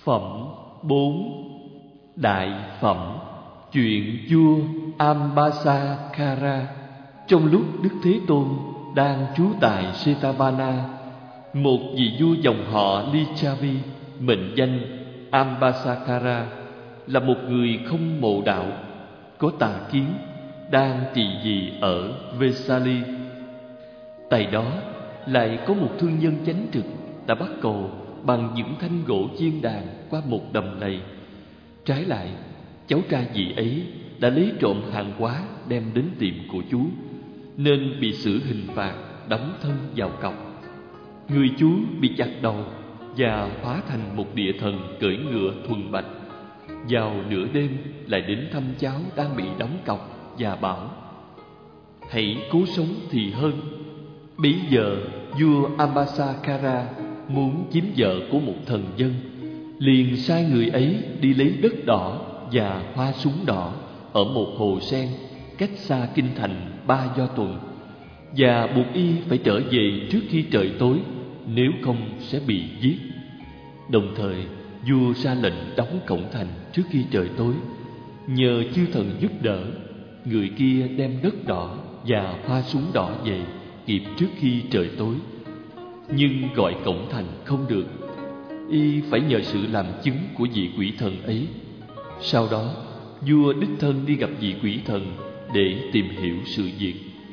Phẩm 4. Đại phẩm chuyện vua Ambasakara. Trong lúc Đức Thế Tôn đang trú tại Setavana, một vị vua dòng họ Lichavi, mệnh danh Ambasakara, là một người không mộ đạo, có tà kiến, đang trị vì ở Vesali. Tại đó lại có một thương nhân chánh trực đã bắt cầu bằng những thanh gỗ chiên đàn qua một đầm lầy. Trái lại, cháu trai vị ấy đã lấy trộm hàng hóa đem đến tiệm của chú, nên bị xử hình phạt đóng thân vào cọc. Người chú bị chặt đầu và hóa thành một địa thần cưỡi ngựa thuần bạch. Vào nửa đêm lại đến thăm cháu đang bị đóng cọc và bảo: hãy cố sống thì hơn. Bấy giờ vua Ambasakara muốn chiếm vợ của một thần dân, liền sai người ấy đi lấy đất đỏ và hoa súng đỏ ở một hồ sen cách xa kinh thành 3 do tuần, và buộc y phải trở về trước khi trời tối, nếu không sẽ bị giết. Đồng thời vua ra lệnh đóng cổng thành trước khi trời tối. Nhờ chư thần giúp đỡ, người kia đem đất đỏ và hoa súng đỏ về kịp trước khi trời tối. Nhưng gọi cổng thành không được, y phải nhờ sự làm chứng của vị quỷ thần ấy. Sau đó vua đích thân đi gặp vị quỷ thần để tìm hiểu sự việc.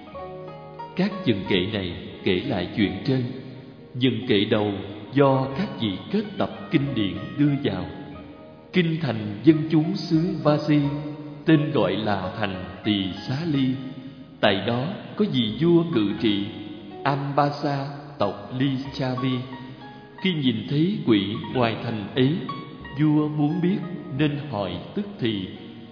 Các dần kệ này kể lại chuyện trên. Dần kệ đầu do các vị kết tập kinh điển đưa vào. Kinh thành dân chúng xứ Vasi, tên gọi là thành Tỳ Xá Ly. Tại đó có vị vua cự trị Ambasa tộc Lichavi. Khi nhìn thấy quỷ ngoài thành ấy, vua muốn biết nên hỏi tức thì.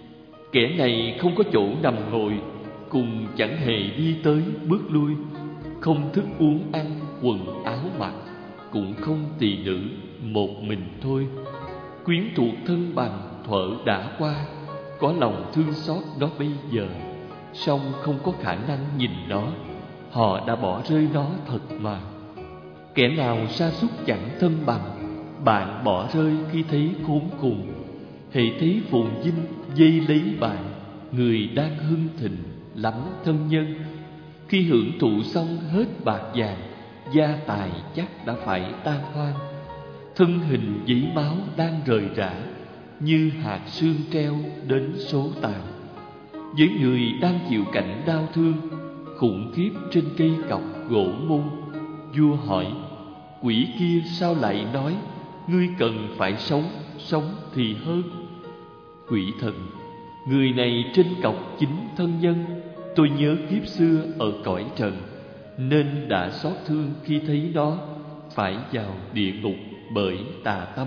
Kẻ này không có chỗ nằm ngồi, cùng chẳng hề đi tới bước lui, không thức uống ăn, quần áo mặc, cũng không tỳ nữ, một mình thôi. Quyến thuộc thân bằng thuở đã qua, có lòng thương xót nó bây giờ, song không có khả năng nhìn nó. Họ đã bỏ rơi nó thật mà. Kẻ nào sa sút chẳng thân bằng, bạn bỏ rơi khi thấy khốn cùng. Hễ thấy phồn vinh dây lấy bạn, người đang hưng thịnh lắm thân nhân. Khi hưởng thụ xong hết bạc vàng, gia tài chắc đã phải tan hoang. Thân hình giấy máu đang rời rã, như hạt sương treo đến số tàn. Với người đang chịu cảnh đau thương khủng khiếp trên cây cọc gỗ môn, vua hỏi: quỷ kia sao lại nói ngươi cần phải sống, sống thì hơn? Quỷ thần: người này trên cọc chính thân nhân. Tôi nhớ kiếp xưa ở cõi trần, nên đã xót thương khi thấy nó phải vào địa ngục bởi tà tâm.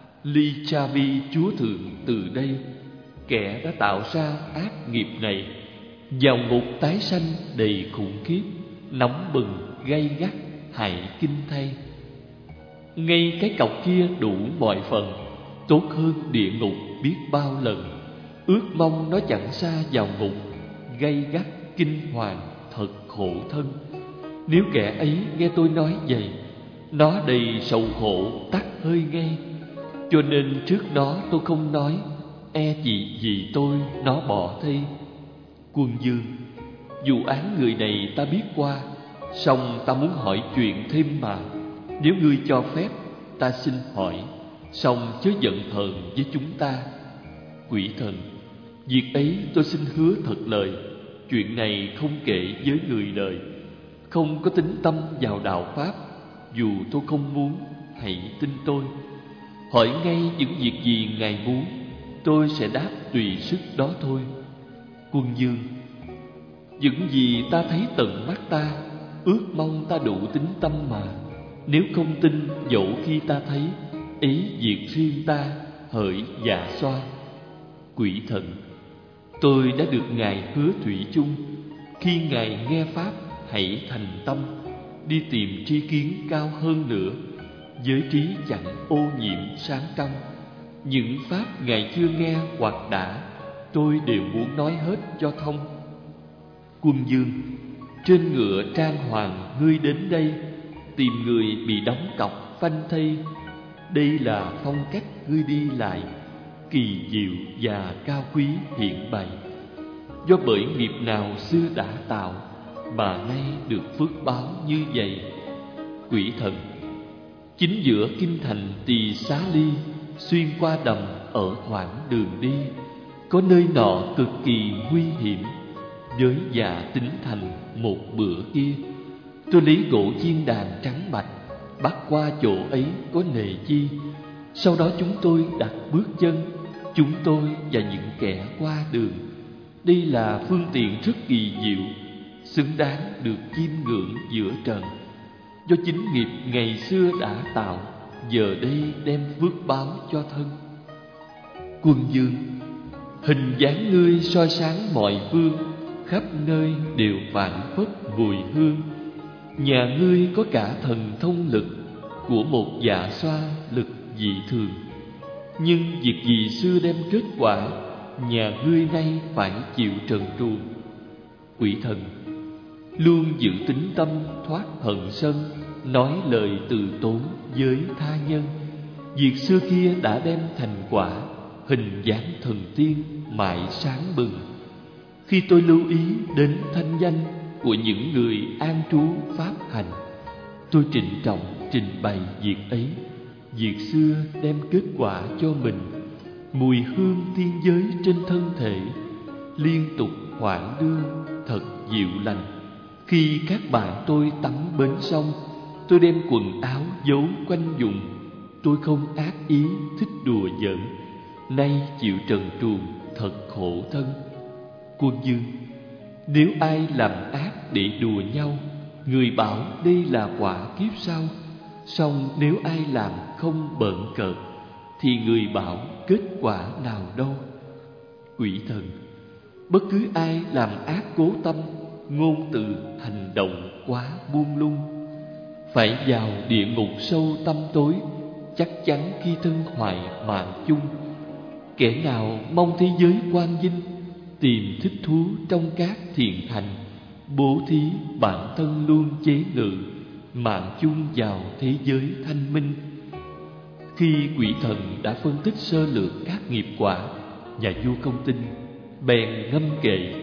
Lichavi chúa thượng từ đây, kẻ đã tạo ra ác nghiệp này, vào ngục tái sanh đầy khủng khiếp, nóng bừng gay gắt hại kinh thay. Ngay cái cọc kia đủ mọi phần, tốt hơn địa ngục biết bao lần. Ước mong nó chẳng xa vào ngục, gay gắt kinh hoàng thật khổ thân. Nếu kẻ ấy nghe tôi nói vậy, nó đầy sầu khổ tắt hơi ngay. Cho nên trước đó tôi không nói, e vì tôi nó bỏ thây. Quân vương: vụ án người này ta biết qua, song ta muốn hỏi chuyện thêm mà. Nếu ngươi cho phép, ta xin hỏi, song chớ giận hờn với chúng ta. Quỷ thần: việc ấy tôi xin hứa thật lời. Chuyện này không kể với người đời, không có tính tâm vào đạo pháp. Dù tôi không muốn, hãy tin tôi. Hỏi ngay những việc gì ngài muốn, tôi sẽ đáp tùy sức đó thôi. Quân vương: những gì ta thấy tận mắt ta, ước mong ta đủ tính tâm mà. Nếu không tin, dẫu khi ta thấy, ý việc riêng ta, hỡi dạ xoa. Quỷ thần: tôi đã được ngài hứa thủy chung. Khi ngài nghe pháp, hãy thành tâm, đi tìm tri kiến cao hơn nữa. Giới trí chẳng ô nhiễm sáng trong. Những pháp ngài chưa nghe hoặc đã, tôi đều muốn nói hết cho thông. Quân vương: trên ngựa trang hoàng ngươi đến đây, tìm người bị đóng cọc phanh thây. đây là phong cách ngươi đi lại, kỳ diệu và cao quý hiện bày. Do bởi nghiệp nào xưa đã tạo, mà nay được phước báo như vậy. Quỷ thần, chính giữa kinh thành Tỳ Xá Ly, xuyên qua đầm ở khoảng đường đi, có nơi nọ cực kỳ nguy hiểm. Với dạ tính thành một bữa kia, tôi lấy gỗ chiên đàn trắng bạch, bắt qua chỗ ấy có nề chi. Sau đó chúng tôi đặt bước chân, chúng tôi và những kẻ qua đường. Đây là phương tiện rất kỳ diệu, xứng đáng được chiêm ngưỡng giữa trần. Do chính nghiệp ngày xưa đã tạo, giờ đây đem phước báo cho thân. Quân vương, hình dáng ngươi soi sáng mọi phương, khắp nơi đều phảng phất mùi hương. Nhà ngươi có cả thần thông lực của một dạ xoa lực dị thường. Nhưng việc gì xưa đem kết quả, nhà ngươi nay phải chịu trần truồng. Quỷ thần, luôn giữ tính tâm thoát hận sân, nói lời từ tốn với tha nhân. Việc xưa kia đã đem thành quả, hình dáng thần tiên mãi sáng bừng. Khi tôi lưu ý đến thanh danh của những người an trú pháp hành, tôi trịnh trọng trình bày việc ấy. Việc xưa đem kết quả cho mình, mùi hương tiên giới trên thân thể liên tục hoảng đưa, thật dịu lành. Khi các bạn tôi tắm bến sông, tôi đem quần áo giấu quanh vùng. Tôi không ác ý thích đùa giỡn, nay chịu trần truồng thật khổ thân. Quân vương, nếu ai làm ác để đùa nhau, người bảo đây là quả kiếp sau. Song nếu ai làm không bợn cợt, thì người bảo kết quả nào đâu. Quỷ thần, bất cứ ai làm ác cố tâm, ngôn từ hành động quá buông lung, phải vào địa ngục sâu tăm tối, chắc chắn khi thân hoại mạng chung. Kẻ nào mong thế giới quang vinh, tìm thích thú trong các thiện hành, bố thí bản thân luôn chế ngự, mạng chung vào thế giới thanh minh. Khi quỷ thần đã phân tích sơ lược các nghiệp quả, nhà vua Công Tinh bèn ngâm kệ: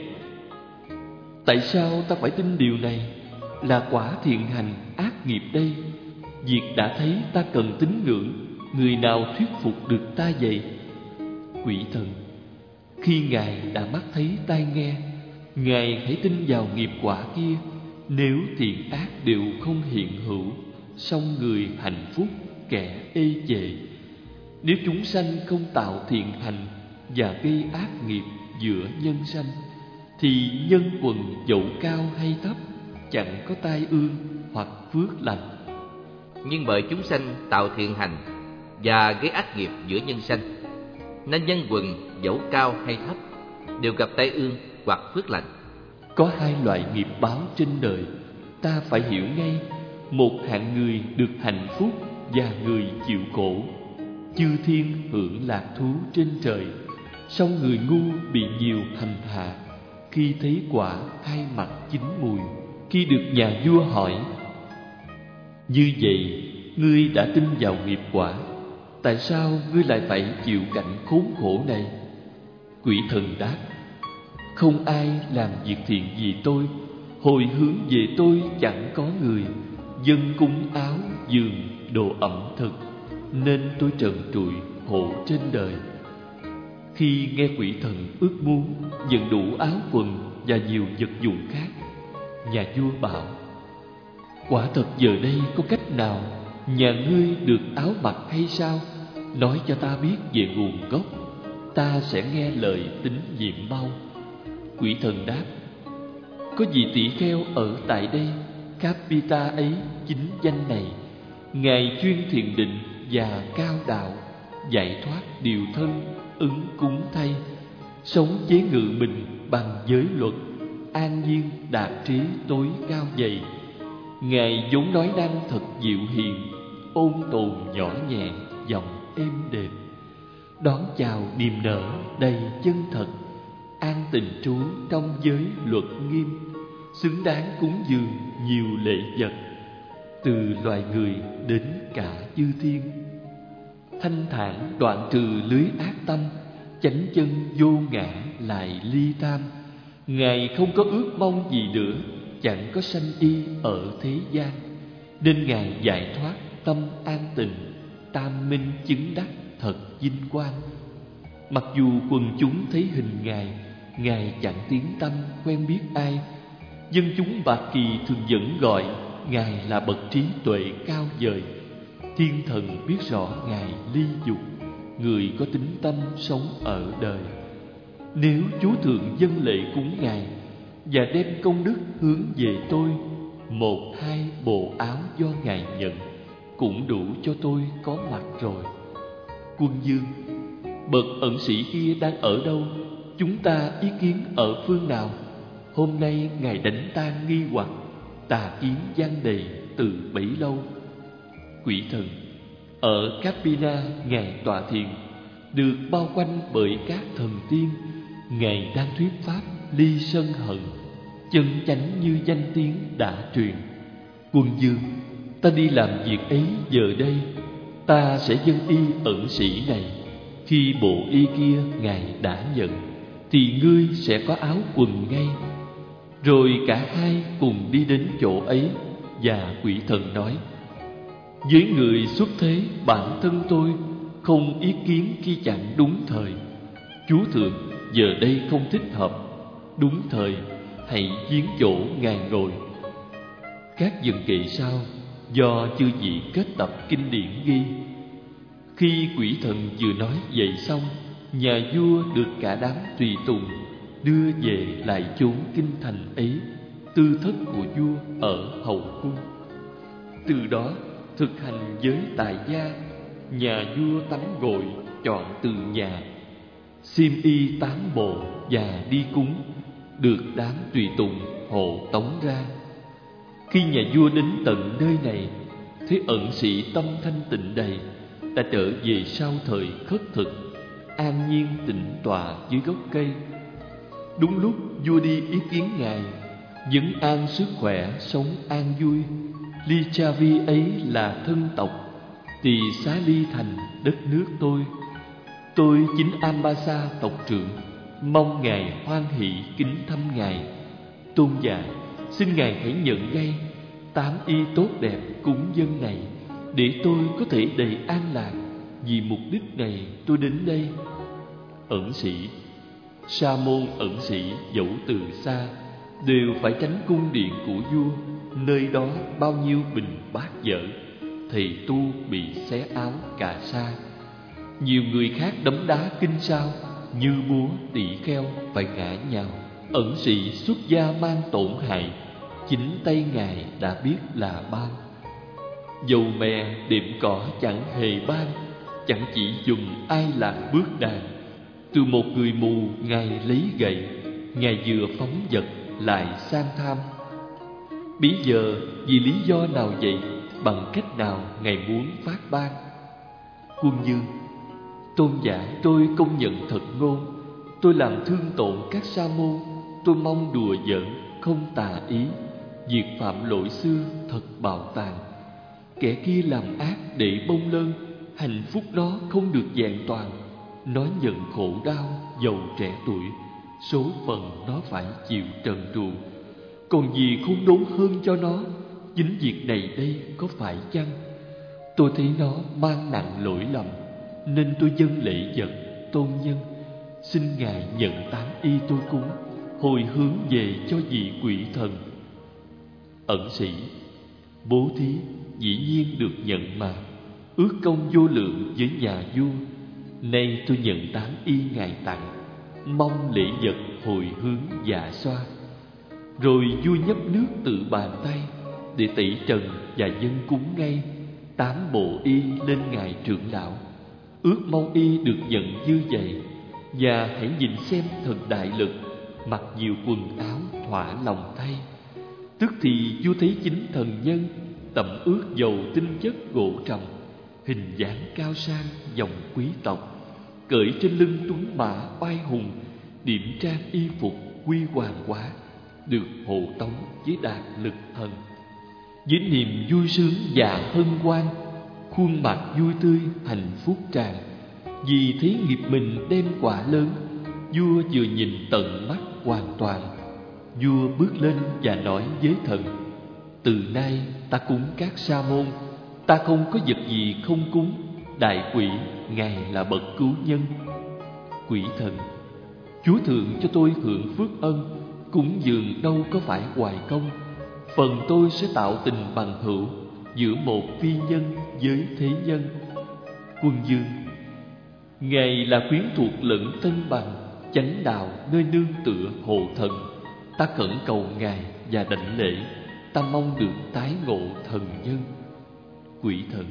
tại sao ta phải tin điều này? Là quả thiện hành ác nghiệp đây. Việc đã thấy ta cần tín ngưỡng, người nào thuyết phục được ta vậy? Quỷ thần, khi Ngài đã mắt thấy tai nghe, Ngài hãy tin vào nghiệp quả kia. Nếu thiện ác đều không hiện hữu, song người hạnh phúc kẻ ê chề. Nếu chúng sanh không tạo thiện hành và gây ác nghiệp giữa nhân sanh, thì nhân quần dẫu cao hay thấp chẳng có tai ương hoặc phước lành. Nhưng bởi chúng sanh tạo thiện hành và gây ác nghiệp giữa nhân sanh, nên nhân quần dẫu cao hay thấp đều gặp tai ương hoặc phước lành. Có hai loại nghiệp báo trên đời, ta phải hiểu ngay. Một hạng người được hạnh phúc và người chịu khổ. Chư thiên hưởng lạc thú trên trời, song người ngu bị nhiều hành hạ. Khi thấy quả hai mặt chín mùi, khi được nhà vua hỏi: như vậy ngươi đã tin vào nghiệp quả, tại sao ngươi lại phải chịu cảnh khốn khổ này? Quỷ thần đáp: không ai làm việc thiện vì tôi, hồi hướng về tôi chẳng có người, dân cúng áo giường đồ ẩm thực, nên tôi trần trụi khổ trên đời. Khi nghe quỷ thần ước muốn nhận đủ áo quần và nhiều vật dụng khác, nhà vua bảo: quả thật giờ đây có cách nào nhà ngươi được áo mặc hay sao? Nói cho ta biết về nguồn gốc, ta sẽ nghe lời tín nhiệm mau. Quỷ thần đáp: có vị tỷ kheo ở tại đây, Kapita ấy chính danh này. Ngài chuyên thiền định và cao đạo, giải thoát điều thân, ứng cúng thay, sống chế ngự mình bằng giới luật, an nhiên đạt trí tối cao dày. Ngài vốn nói năng thật dịu hiền, ôn tồn nhỏ nhẹ, giọng êm đềm, đón chào niềm nở đầy chân thật, an tình trú trong giới luật nghiêm, xứng đáng cúng dường nhiều lễ vật, từ loài người đến cả chư thiên. thanh thản đoạn trừ lưới ác tâm, chánh chân vô ngã lại ly tam. Ngài không có ước mong gì nữa, chẳng có sanh y ở thế gian, nên Ngài giải thoát tâm an tịnh, tam minh chứng đắc thật vinh quang. Mặc dù quần chúng thấy hình Ngài chẳng tiếng tăm quen biết ai. Dân chúng Bạc Kỳ thường vẫn gọi Ngài là bậc trí tuệ cao vời. Thiên thần biết rõ Ngài ly dục, người có tính tâm sống ở đời. Nếu Chúa Thượng dâng lễ cúng Ngài và đem công đức hướng về tôi, 1-2 bộ áo do Ngài nhận cũng đủ cho tôi có mặt rồi. Quân vương, bậc ẩn sĩ kia đang ở đâu? Chúng ta ý kiến ở phương nào? Hôm nay Ngài đánh tan nghi hoặc, tà kiến gian đầy từ bấy lâu. Quỷ thần, ở Kapila Ngài tọa thiền, được bao quanh bởi các thần tiên. Ngài đang thuyết pháp ly sân hận, chân chánh như danh tiếng đã truyền. Quân vương, ta đi làm việc ấy giờ đây. Ta sẽ dâng y ẩn sĩ này. Khi bộ y kia Ngài đã nhận, thì ngươi sẽ có áo quần ngay. Rồi cả hai cùng đi đến chỗ ấy. Và quỷ thần nói: với người xuất thế, bản thân tôi không ý kiến khi chẳng đúng thời. Chúa Thượng giờ đây không thích hợp, đúng thời hãy viếng chỗ Ngài ngồi. Các vần kệ sau do chư vị kết tập kinh điển ghi. Khi quỷ thần vừa nói vậy xong, nhà vua được cả đám tùy tùng đưa về lại chốn kinh thành ấy, tư thất của vua ở hậu cung. Từ đó thực hành giới tại gia. Nhà vua tắm gội chọn từ nhà, xiêm y tán bộ và đi cúng, được đám tùy tùng hộ tống ra. Khi nhà vua đến tận nơi này, thấy ẩn sĩ tâm thanh tịnh đầy, đã trở về sau thời khất thực, an nhiên tĩnh tọa dưới gốc cây. Đúng lúc vua đi ý kiến Ngài, vấn an sức khỏe, sống an vui. Lichavi ấy là thân tộc, tỳ xá ly thành đất nước tôi chính Ambasa tộc trưởng, mong Ngài hoan hỷ kính thăm Ngài. Tôn giả, xin Ngài hãy nhận ngay 8 y tốt đẹp cúng dân này, để tôi có thể đầy an lạc. Vì mục đích này tôi đến đây. Ẩn sĩ, sa môn ẩn sĩ dẫu từ xa đều phải tránh cung điện của vua. Nơi đó bao nhiêu bình bát dở, thầy tu bị xé áo cà sa. Nhiều người khác đấm đá kinh sao, như búa tỷ kheo phải ngã nhào. Ẩn sĩ xuất gia mang tổn hại, chính tay Ngài đã biết là bao. Dầu mè đệm cỏ chẳng hề ban, chẳng chỉ dùng ai làm bước đàn. Từ một người mù Ngài lấy gậy, Ngài vừa phóng vật lại sang tham. Bây giờ vì lý do nào vậy, bằng cách nào Ngài muốn phát ban? Quân vương, tôn giả, tôi công nhận thật ngôn. Tôi làm thương tổn các sa môn, tôi mong đùa giỡn, không tà ý. Việc phạm lỗi xưa thật bạo tàn. Kẻ kia làm ác để bông lơn, hạnh phúc nó không được vẹn toàn. Nó nhận khổ đau dầu trẻ tuổi, số phận nó phải chịu trần truồng. Còn gì khốn đốn hơn cho nó? Chính việc này đây có phải chăng? Tôi thấy nó mang nặng lỗi lầm, nên tôi dâng lễ vật tôn nhân. Xin Ngài nhận 8 y tôi cúng, hồi hướng về cho vị quỷ thần. Ẩn sĩ, bố thí dĩ nhiên được nhận mà, ước công vô lượng với nhà vua. Nay tôi nhận 8 y Ngài tặng, mong lễ vật hồi hướng dạ xoa. Rồi vua nhấp nước tự bàn tay để tẩy trần và dâng cúng ngay 8 bộ y lên Ngài trưởng lão. Ước mong y được nhận như vậy. Và hãy nhìn xem thần đại lực, mặc nhiều quần áo thỏa lòng thay. Tức thì vua thấy chính thần nhân, tẩm ướt dầu tinh chất gỗ trầm, hình dáng cao sang dòng quý tộc, cưỡi trên lưng tuấn mã oai hùng, điểm trang y phục quy hoàng quá, được hộ tống với đạt lực thần. Với niềm vui sướng và hân hoan, khuôn mặt vui tươi, hạnh phúc tràn. Vì thấy nghiệp mình đem quả lớn, vua vừa nhìn tận mắt hoàn toàn. Vua bước lên và nói với thần: từ nay ta cúng các sa môn, ta không có vật gì không cúng. Đại quỷ, ngài là bậc cứu nhân. Quỷ thần: Chúa thượng cho tôi hưởng phước ân, cúng dường đâu có phải hoài công. Phần tôi sẽ tạo tình bằng hữu giữa một phi nhân với thế nhân. Quân vương: ngài là quyến thuộc lẫn thân bằng, chánh đạo nơi nương tựa hộ thần. Ta khẩn cầu ngài và đảnh lễ, ta mong được tái ngộ thần nhân. Quỷ thần: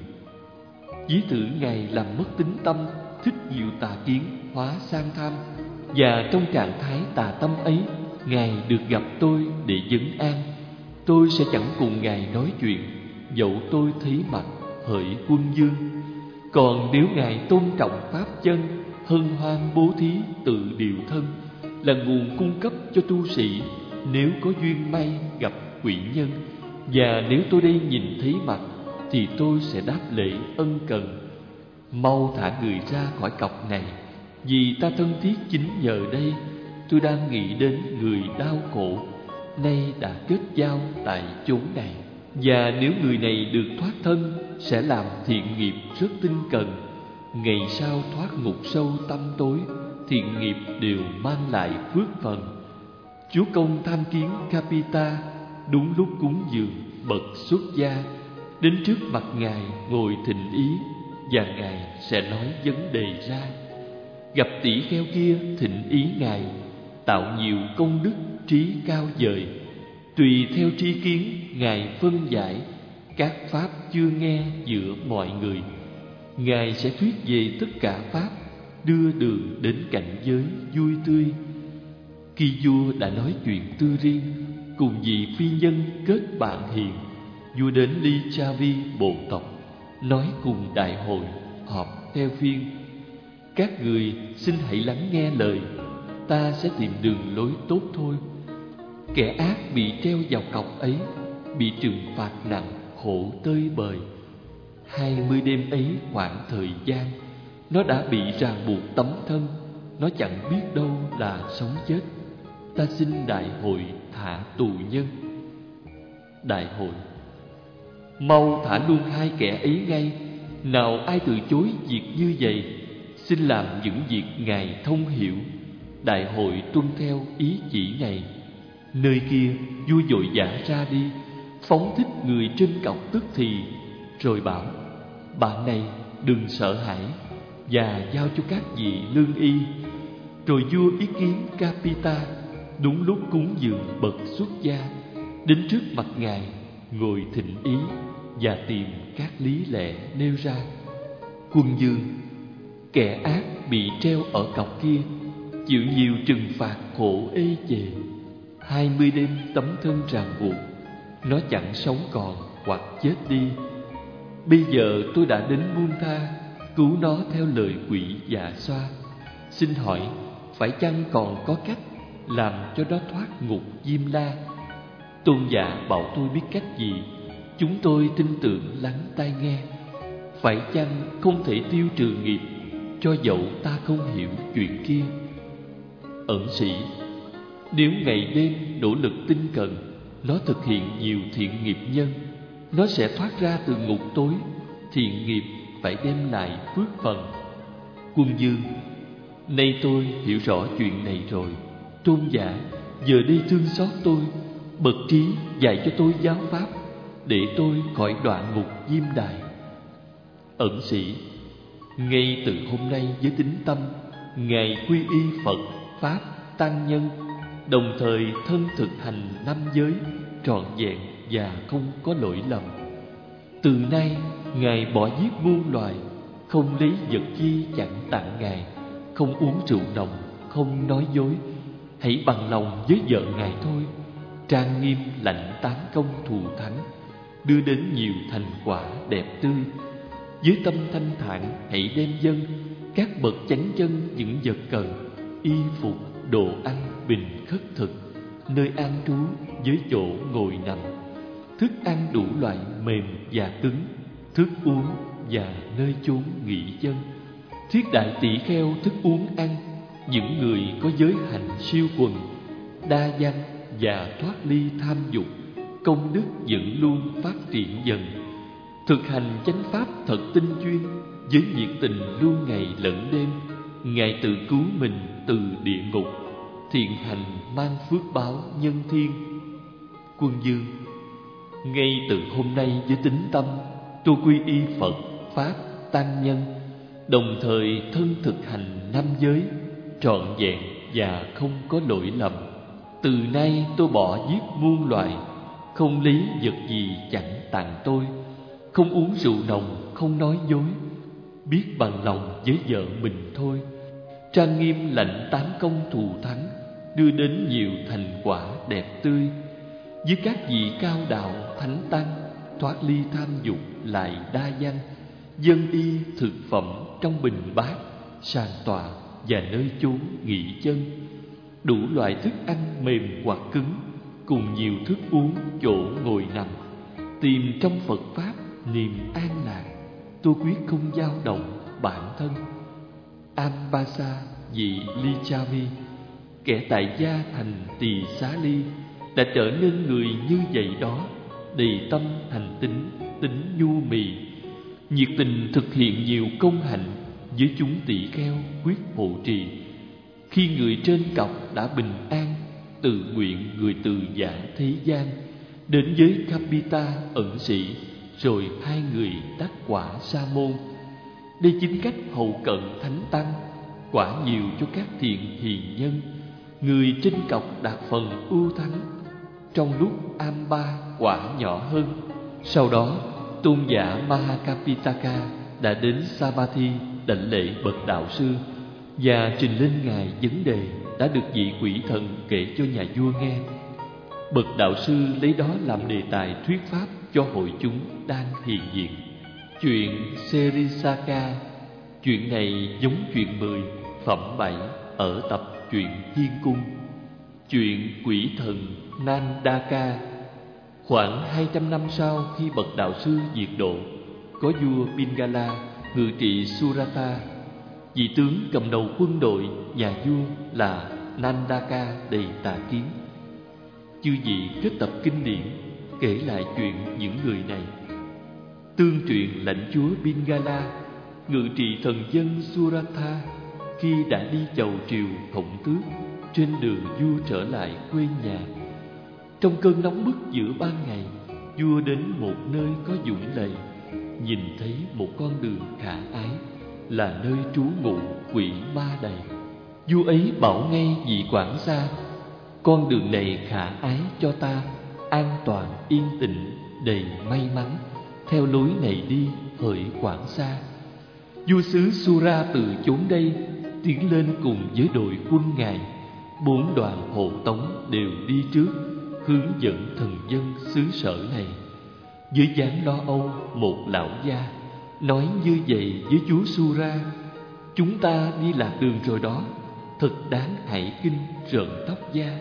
ví thử ngài làm mất tính tâm, thích nhiều tà kiến, hóa sang tham. Và trong trạng thái tà tâm ấy, ngài được gặp tôi để vấn an. Tôi sẽ chẳng cùng ngài nói chuyện, dẫu tôi thấy mặt, hỡi quân vương. Còn nếu ngài tôn trọng pháp chân, hân hoan bố thí, tự điều thân, là nguồn cung cấp cho tu sĩ nếu có duyên may gặp quỷ nhân. Và nếu tôi đây nhìn thấy mặt, thì tôi sẽ đáp lễ ân cần. Mau thả người ra khỏi cọc này, vì ta thân thiết chính nhờ đây. Tôi đang nghĩ đến người đau khổ, nay đã kết giao tại chốn này. Và nếu người này được thoát thân, sẽ làm thiện nghiệp rất tinh cần. Ngày sau thoát ngục sâu tăm tối, thiện nghiệp đều mang lại phước phần. Chúa công tham kiến Kapita đúng lúc cúng dường bậc xuất gia, đến trước mặt ngài ngồi thịnh ý, và ngài sẽ nói vấn đề ra. Gặp tỷ kheo kia thịnh ý ngài, tạo nhiều công đức trí cao vời. Tùy theo tri kiến ngài phân giải các pháp chưa nghe giữa mọi người. Ngài sẽ thuyết về tất cả pháp, đưa đường đến cảnh giới vui tươi. Khi vua đã nói chuyện tư riêng, cùng vị phi nhân kết bạn hiền, vua đến Lichavi bộ tộc, nói cùng đại hội họp theo phiên: các người xin hãy lắng nghe lời, ta sẽ tìm đường lối tốt thôi. Kẻ ác bị treo vào cọc ấy, bị trừng phạt nặng, khổ tơi bời. 20 đêm ấy khoảng thời gian, nó đã bị ràng buộc tấm thân, nó chẳng biết đâu là sống chết. Ta xin đại hội thả tù nhân. Đại hội: mau thả luôn hai kẻ ấy ngay. Nào ai từ chối việc như vậy, xin làm những việc ngài thông hiểu. Đại hội tuân theo ý chỉ này. Nơi kia vua vội vã ra đi, phóng thích người trên cọc tức thì, rồi bảo: bạn này đừng sợ hãi, và giao cho các vị lương y. Rồi vua ý kiến Kapita đúng lúc cúng dường bậc xuất gia, đến trước mặt ngài ngồi thịnh ý, và tìm các lý lẽ nêu ra. Quân vương: kẻ ác bị treo ở cọc kia, chịu nhiều trừng phạt khổ ê chề. 20 đêm tấm thân ràng buộc, nó chẳng sống còn hoặc chết đi. Bây giờ tôi đã đến buông tha, cứu nó theo lời quỷ dạ xoa. Xin hỏi, phải chăng còn có cách làm cho nó thoát ngục Diêm La? Tôn giả bảo tôi biết cách gì, chúng tôi tin tưởng lắng tai nghe. Phải chăng không thể tiêu trừ nghiệp, cho dẫu ta không hiểu chuyện kia? Ẩn sĩ: nếu ngày đêm nỗ lực tinh cần, nó thực hiện nhiều thiện nghiệp nhân, nó sẽ thoát ra từ ngục tối. Thiện nghiệp phải đem lại phước phần. Quân vương: nay tôi hiểu rõ chuyện này rồi. Tôn giả giờ đây thương xót tôi, bậc trí dạy cho tôi giáo pháp, để tôi khỏi đoạn ngục Diêm Đài. Ẩn sĩ: ngay từ hôm nay với tín tâm, ngài quy y Phật, Pháp, Tăng Nhân, đồng thời thân thực hành 5 giới trọn vẹn và không có lỗi lầm. Từ nay ngài bỏ giết muôn loài, không lấy vật chi chẳng tặng ngài, không uống rượu nồng, không nói dối. Hãy bằng lòng với vợ ngài thôi. Trang nghiêm lãnh tán công thù thắng, đưa đến nhiều thành quả đẹp tươi. Với tâm thanh thản hãy đem dâng các bậc chánh chân những vật cần: y phục, đồ ăn, bình khất thực, nơi an trú với chỗ ngồi nằm, thức ăn đủ loại mềm và cứng, thức uống và nơi chốn nghỉ chân. Thiết đại tỷ kheo thức uống ăn, những người có giới hạnh siêu quần, đa văn và thoát ly tham dục, công đức vẫn luôn phát triển dần. Thực hành chánh pháp thật tinh chuyên, với nhiệt tình luôn ngày lẫn đêm, Ngài tự cứu mình từ địa ngục, thiện hành mang phước báo nhân thiên. Quân Dương: ngay từ hôm nay với tín tâm, tôi quy y Phật, Pháp, Tăng Nhân, đồng thời thân thực hành năm giới trọn vẹn và không có lỗi lầm. Từ nay tôi bỏ giết muôn loài, không lấy vật gì chẳng tặng tôi, không uống rượu nồng, không nói dối, biết bằng lòng với vợ mình thôi. Trang nghiêm lãnh tám công thù thắng, đưa đến nhiều thành quả đẹp tươi. Với các vị cao đạo thánh tăng, thoát ly tham dục lại đa văn, dân y thực phẩm trong bình bát, sàn tọa và nơi chốn nghỉ chân, đủ loại thức ăn mềm hoặc cứng, cùng nhiều thức uống chỗ ngồi nằm, tìm trong Phật Pháp niềm an lạc. Tôi quyết không dao động bản thân. Ambasa vị Lichavi, kẻ tại gia thành Tỳ Xá Ly, đã trở nên người như vậy đó, đầy tâm thành tín, tính nhu mì, nhiệt tình thực hiện nhiều công hạnh với chúng tỳ kheo quyết hộ trì. Khi người trên cọc đã bình an, tự nguyện người từ giả thế gian, đến với Kapita ẩn sĩ, rồi hai người đắc quả sa môn. Đây chính cách hậu cận thánh tăng, quả nhiều cho các thiện hiền nhân. Người trên cọc đạt phần ưu thắng, trong lúc Amba quả nhỏ hơn. Sau đó tôn giả Mahakapitaka đã đến Savatthi đảnh lễ bậc đạo sư và trình lên ngài vấn đề đã được vị quỷ thần kể cho nhà vua nghe. Bậc đạo sư lấy đó làm đề tài thuyết pháp cho hội chúng đang hiện diện. Chuyện Serisaka. Chuyện này giống chuyện 10, phẩm 7 ở tập truyện Thiên Cung. Chuyện quỷ thần Nandaka. Khoảng 200 năm sau, khi bậc đạo sư diệt độ, có vua Pingala ngự trị Surata. Vị tướng cầm đầu quân đội nhà vua là Nandaka đầy tà kiến. Chư vị kết tập kinh điển kể lại chuyện những người này. Tương truyền lãnh chúa Pingala ngự trị thần dân Suratha, khi đã đi chầu triều thống tước, trên đường vua trở lại quê nhà. Trong cơn nóng bức giữa ban ngày, vua đến một nơi có dũng lầy, nhìn thấy một con đường khả ái, là nơi trú ngụ quỷ ma đầy. Vua ấy bảo ngay vị quản gia: con đường này khả ái cho ta, an toàn yên tĩnh, đầy may mắn, theo lối này đi hỡi quản gia. Vua xứ Sura từ chốn đây tiến lên cùng với đội quân ngài. 4 đoàn hộ tống đều đi trước, hướng dẫn thần dân xứ sở này. Dưới dáng lo âu, một lão gia nói như vậy với chúa Sura: chúng ta đi lạc đường rồi đó, thật đáng hãi kinh rợn tóc da.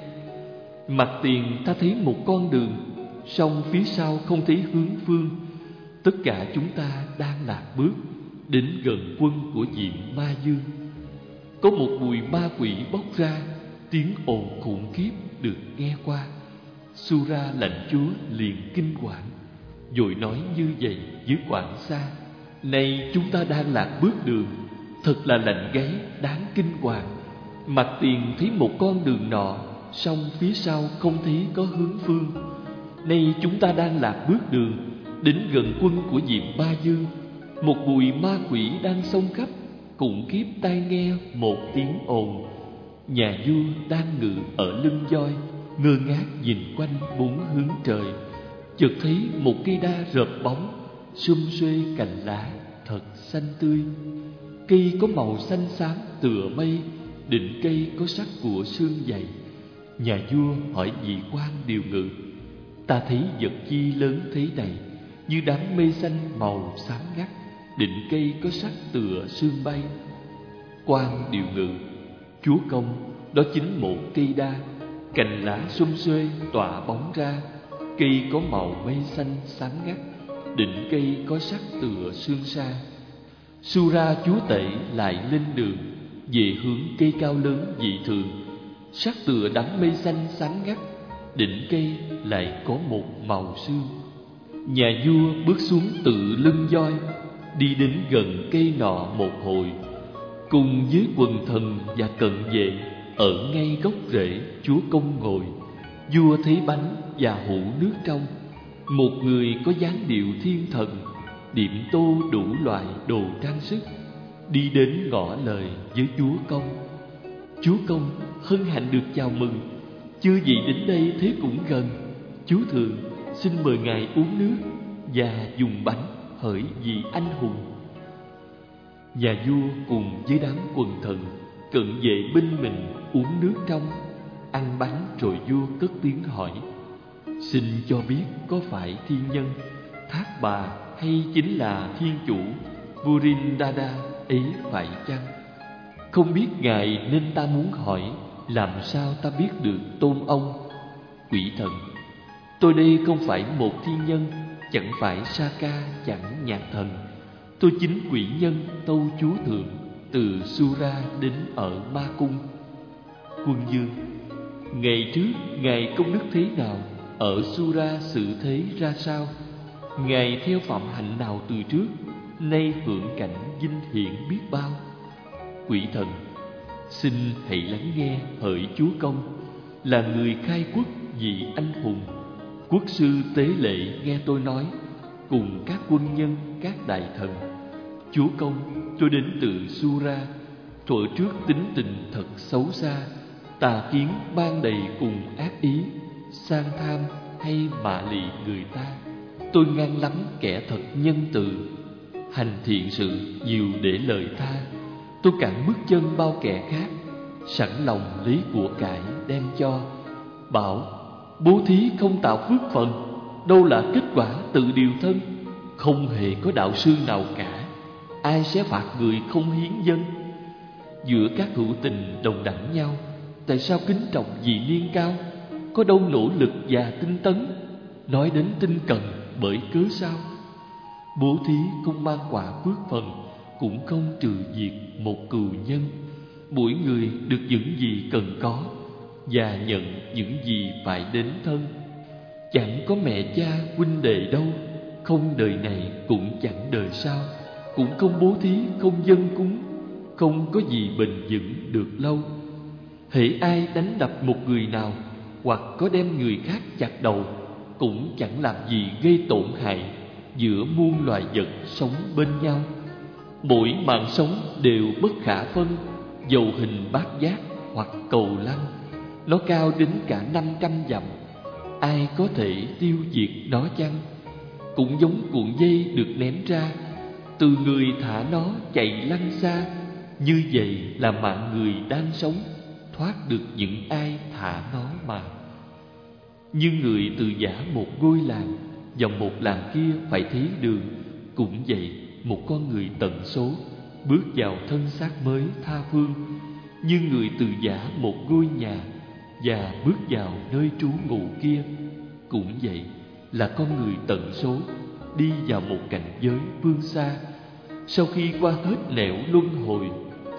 Mặt tiền ta thấy một con đường, song phía sau không thấy hướng phương. Tất cả chúng ta đang lạc bước đến gần quân của Diệm Ma Dương. Có một mùi ma quỷ bốc ra, tiếng ồn khủng khiếp được nghe qua. Sura lãnh chúa liền kinh quản, vội nói như vậy với quản gia: này chúng ta đang lạc bước đường, thật là lạnh gáy đáng kinh hoàng. Mặt tiền thấy một con đường nọ, song phía sau không thấy có hướng phương. Nay chúng ta đang lạc bước đường, đến gần quân của Diệm Ma Dương. Một bụi ma quỷ đang xông khắp, khủng khiếp tai nghe một tiếng ồn. Nhà vua đang ngự ở lưng voi, ngơ ngác nhìn quanh 4 hướng trời. Chợt thấy một cây đa rợp bóng, sum xuê cành lá thật xanh tươi. Cây có màu xanh xám tựa mây, đỉnh cây có sắc của xương dày. Nhà vua hỏi vị quan điều ngự: ta thấy vật chi lớn thế này, như đám mây xanh màu xám ngắt, đỉnh cây có sắc tựa sương bay. Quan điều ngự: chúa công, đó chính một cây đa, cành lá sum xuê tỏa bóng ra, cây có màu mây xanh sáng ngắt, đỉnh cây có sắc tựa sương sa. Sura chúa tể lại lên đường về hướng cây cao lớn dị thường, sắc tựa đám mây xanh sáng ngắt. Đỉnh cây lại có một màu sương. Nhà vua bước xuống tự lưng voi, đi đến gần cây nọ một hồi, cùng với quần thần và cận vệ ở ngay gốc rễ chúa công ngồi. Vua thấy bánh và hũ nước trong. Một người có dáng điệu thiên thần, điểm tô đủ loại đồ trang sức, đi đến ngỏ lời với chúa công. Chúa công hân hạnh được chào mừng, chư vị đến đây thế cũng gần. Chúa thượng xin mời ngài uống nước và dùng bánh hỡi vị anh hùng. Nhà vua cùng với đám quần thần cận vệ bên mình uống nước trong, ăn bánh, rồi vua cất tiếng hỏi: xin cho biết có phải thiên nhân Thác Bà hay chính là thiên chủ Purindada ấy phải chăng? Không biết ngài nên ta muốn hỏi, làm sao ta biết được tôn ông? Quỷ thần: tôi đây không phải một thiên nhân, chẳng phải Saka, chẳng nhạc thần. Tôi chính quỷ nhân tâu chúa thượng, từ Sura đến ở Ma Cung. Quân vương: ngày trước ngài công đức thế nào, ở Sura sự thế ra sao? Ngài theo phạm hạnh nào từ trước, nay hưởng cảnh vinh hiển biết bao? Quỷ thần: xin hãy lắng nghe hỡi chúa công, là người khai quốc vị anh hùng. Quốc sư tế lệ nghe tôi nói, cùng các quân nhân, các đại thần. Chúa công, tôi đến từ Sura. Thuở trước tính tình thật xấu xa, tà kiến ban đầy cùng ác ý, sang tham hay mạ lị người ta. Tôi ngăn lắm kẻ thật nhân từ, hành thiện sự nhiều để lời tha. Tôi cản bước chân bao kẻ khác, sẵn lòng lấy của cải đem cho. Bảo bố thí không tạo phước phần, đâu là kết quả tự điều thân. Không hề có đạo sư nào cả, ai sẽ phạt người không hiến dân? Giữa các hữu tình đồng đẳng nhau, tại sao kính trọng vì niên cao? Có đâu nỗ lực và tinh tấn, nói đến tinh cần bởi cớ sao? Bố thí không mang quả phước phần, cũng không trừ diệt một cừu nhân. Mỗi người được những gì cần có, và nhận những gì phải đến thân. Chẳng có mẹ cha huynh đệ đâu, không đời này cũng chẳng đời sau. Cũng không bố thí, không dâng cúng, không có gì bền vững được lâu. Hễ ai đánh đập một người nào, hoặc có đem người khác chặt đầu, cũng chẳng làm gì gây tổn hại giữa muôn loài vật sống bên nhau. Mỗi mạng sống đều bất khả phân, dầu hình bát giác hoặc cầu lăng. Nó cao đến cả 500 dặm, ai có thể tiêu diệt nó chăng? Cũng giống cuộn dây được ném ra, từ người thả nó chạy lăn xa. Như vậy là mạng người đang sống, thoát được những ai thả nó mà. Như người từ giã một ngôi làng, dòng một làng kia phải thấy đường. Cũng vậy, một con người tận số bước vào thân xác mới tha phương. Như người từ giã một ngôi nhà và bước vào nơi trú ngụ kia. Cũng vậy, là con người tận số đi vào một cảnh giới phương xa. Sau khi qua hết nẻo luân hồi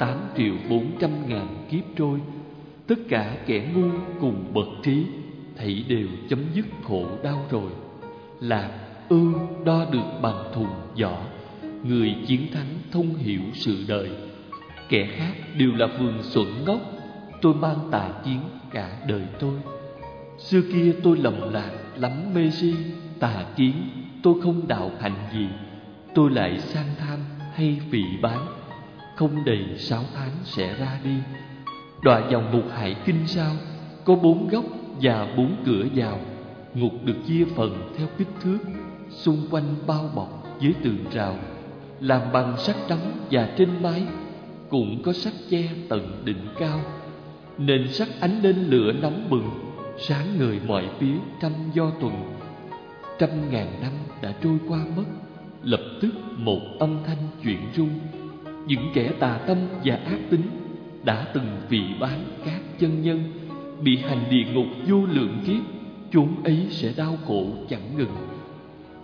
8.400.000 kiếp trôi, tất cả kẻ ngu cùng bậc trí thảy đều chấm dứt khổ đau rồi. Lạc ưu đo được bằng thùng vỏ, người chiến thắng thông hiểu sự đời. Kẻ khác đều là vườn xuẩn ngốc, tôi mang tà kiến cả đời tôi. Xưa kia tôi lầm lạc lắm mê si, tà kiến tôi không đạo hành gì. Tôi lại sang tham hay phỉ báng, không đầy 6 tháng sẽ ra đi. Đọa vào ngục hải kinh sao, có 4 góc và 4 cửa vào. Ngục được chia phần theo kích thước, xung quanh bao bọc với tường rào, làm bằng sắt đóng, và trên mái cũng có sắt che tận đỉnh cao. Nền sắt ánh lên lửa nóng bừng, sáng ngời mọi phía trăm do tuần. 100.000 năm đã trôi qua mất, lập tức một âm thanh chuyển rung. Những kẻ tà tâm và ác tính đã từng phỉ báng các chân nhân, bị hành địa ngục vô lượng kiếp, chốn ấy sẽ đau khổ chẳng ngừng.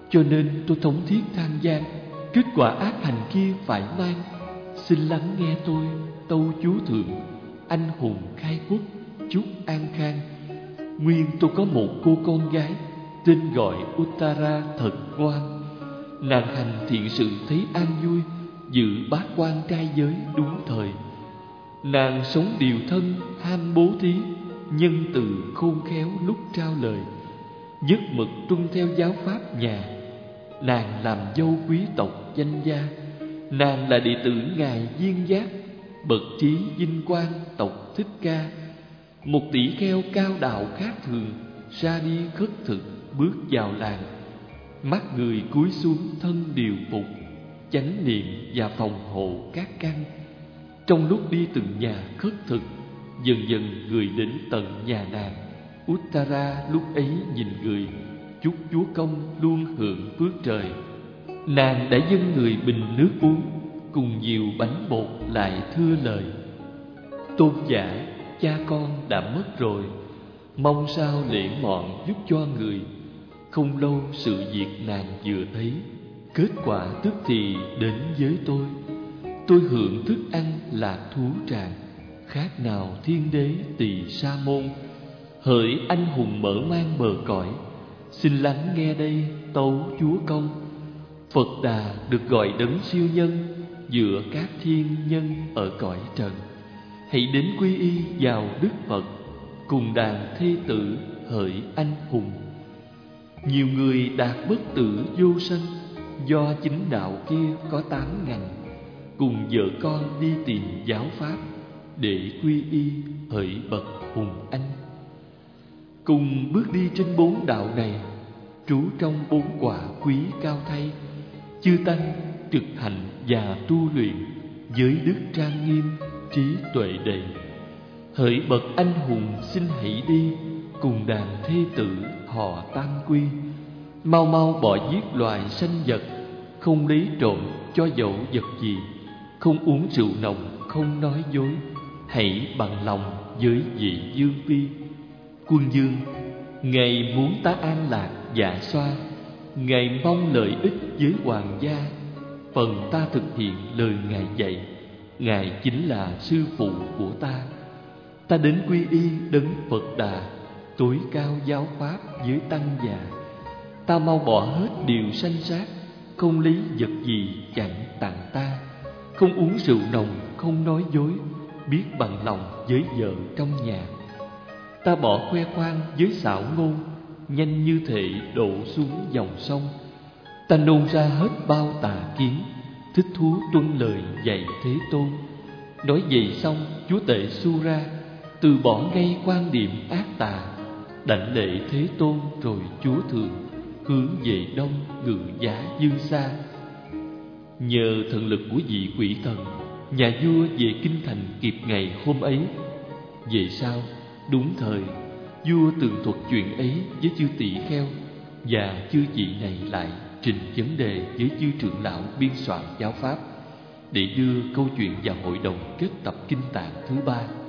cho nên tôi thống thiết than gian, kết quả ác hành kia phải mang. Xin lắng nghe tôi, tâu chúa thượng, anh hùng khai quốc, chúc an khang. Nguyên tôi có một cô con gái, tên gọi Uttara thật ngoan. Nàng hành thiện sự thấy an vui, dự bát quan trai giới đúng thời. Nàng sống điều thân, ham bố thí, nhân từ khôn khéo lúc trao lời, nhất mực tuân theo giáo pháp nhà. Nàng làm dâu quý tộc danh gia, nàng là đệ tử ngài Diên Giác, bậc trí vinh quang tộc Thích Ca. Một tỷ kheo cao đạo khác thường, ra đi khất thực bước vào làng. Mắt người cúi xuống thân điều phục, chánh niệm và phòng hộ các căn. Trong lúc đi từng nhà khất thực, dần dần người đến tận nhà nàng. Uttara lúc ấy nhìn người, chúc chúa công luôn hưởng phước trời. Nàng đã dâng người bình nước uống, cùng nhiều bánh bột lại thưa lời: tôn giả, cha con đã mất rồi, mong sao lễ mọn giúp cho người. Không lâu sự việc nàng vừa thấy, kết quả tức thì đến với tôi. Tôi hưởng thức ăn lạc thú tràng, khác nào thiên đế Tỳ Sa Môn. Hỡi anh hùng mở mang bờ cõi, xin lắng nghe đây tấu chúa công. Phật Đà được gọi đấng siêu nhân, giữa các thiên nhân ở cõi trần. Hãy đến quy y vào Đức Phật, cùng đàn thê tử hỡi anh hùng. Nhiều người đạt bất tử vô sanh, do chính đạo kia có 8 ngành, cùng vợ con đi tìm giáo pháp, để quy y hỡi bậc hùng anh. Cùng bước đi trên 4 đạo này, trú trong 4 quả quý cao thay. Chư tăng trực hành và tu luyện, với đức trang nghiêm, trí tuệ đầy. Hỡi bậc anh hùng xin hãy đi, cùng đàn thê tử họ tam quy. Mau mau bỏ giết loài sanh vật, không lấy trộm cho dẫu vật gì. Không uống rượu nồng, không nói dối, hãy bằng lòng với vị Dương Phi. Quân vương, ngài muốn ta an lạc dạ xoa, ngài mong lợi ích với hoàng gia. Phần ta thực hiện lời ngài dạy, ngài chính là sư phụ của ta. Ta đến quy y đấng Phật Đà, tối cao giáo pháp với tăng già. Ta mau bỏ hết điều sanh sát, không lấy vật gì chẳng tặng ta. Không uống rượu nồng, không nói dối, biết bằng lòng với vợ trong nhà. Ta bỏ khoe khoang với xảo ngôn, nhanh như thể đổ xuống dòng sông. Ta nôn ra hết bao tà kiến, thích thú tuân lời dạy Thế Tôn. Nói vậy xong, chúa tể Sura từ bỏ ngay quan điểm ác tà, đảnh lễ Thế Tôn rồi chúa thượng, hướng về đông ngự giá Dương Sa. Nhờ thần lực của vị quỷ thần, nhà vua về kinh thành kịp ngày hôm ấy. Về sau, đúng thời, vua tường thuật chuyện ấy với chư tỷ kheo, và chư vị này lại trình vấn đề với chư trưởng lão biên soạn giáo pháp, để đưa câu chuyện vào hội đồng kết tập kinh tạng thứ 3.